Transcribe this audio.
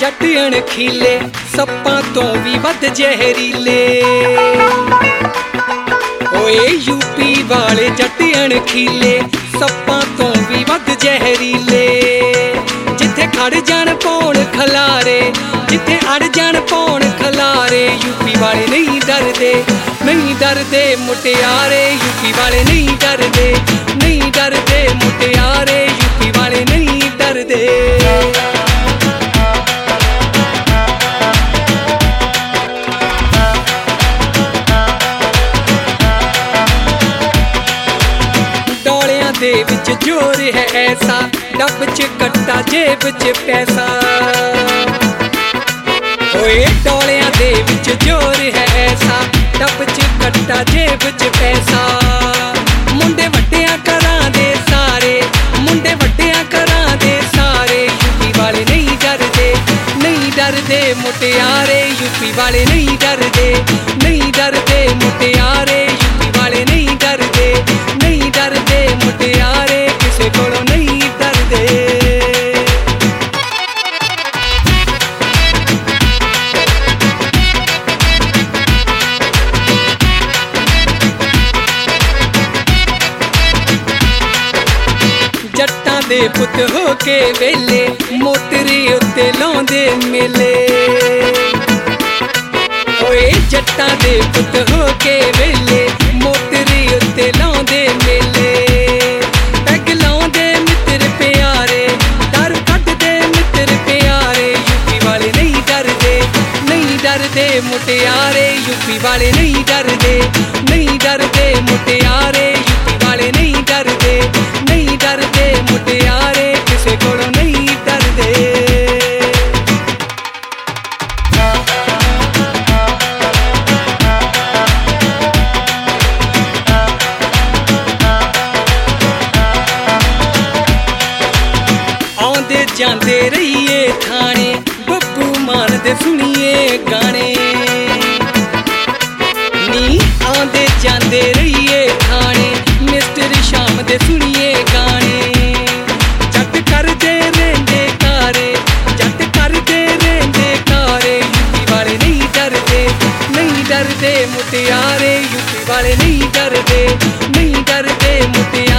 जट अणखीले सप्पां तो भी वध जहरीले। ओए यूपी वाले जट अणखीले सप्पां तो भी वध जहरीले। जिथे खड़ जान पौण खलारे, जिथे अड़ जान पौण खलारे, यूपी वाले नहीं डरदे, नहीं डरदे मुटियारे। यूपी वाले नहीं डरदे, नहीं डरदे मुटियारे, यूपी वाले नहीं डरदे। डोलियां दे विच जोर है ऐसा, डब च कट्टा जेब च पैसा। ओए डोलियां दे विच जोर है ऐसा, डब च कट्टा जेब च पैसा। मुंडे वड्डियां घरां दे सारे, मुंडे वड्डियां घरां दे सारे, यूपी वाले नहीं डरदे, नहीं डरदे मुटियारे। यूपी वाले नहीं डरदे, नहीं डरदे मुटियारे, यूपी वाले नहीं डरदे, नहीं डरदे मुटियारे, किसे कोलों नहीं डरदे। जट्टां दे पुत हो के वेले, मोटरी उत्ते लाउंदे मेले। ओए जट्टां दे पुत हो के वेले, मोटरी उत्ते लाउंदे मेले। पैग लाउंदे मित्र प्यारे, डर कड्डदे मित्र प्यारे, यूपी वाले नहीं डरदे, नहीं डरदे मुटियारे। यूपी वाले नहीं डरदे, नहीं डरदे मुटियारे, यूपी वाले नहीं डरदे, नहीं डरदे मुटियारे, किसे कोलों नहीं डरदे। आंदे जांदे रहिए थाने, बब्बू मान दे सुनिए गाने। नी आंदे जांदे रहिए थाने, मिस्टर शाम दे सुनिए गाने। जट करदे रेंदे कारे, जट करदे रेंदे कारे, यूपी वाले नहीं डरदे, नहीं डरदे मुटियारे। यूपी वाले नहीं डरदे, नहीं डरदे मुटियारे।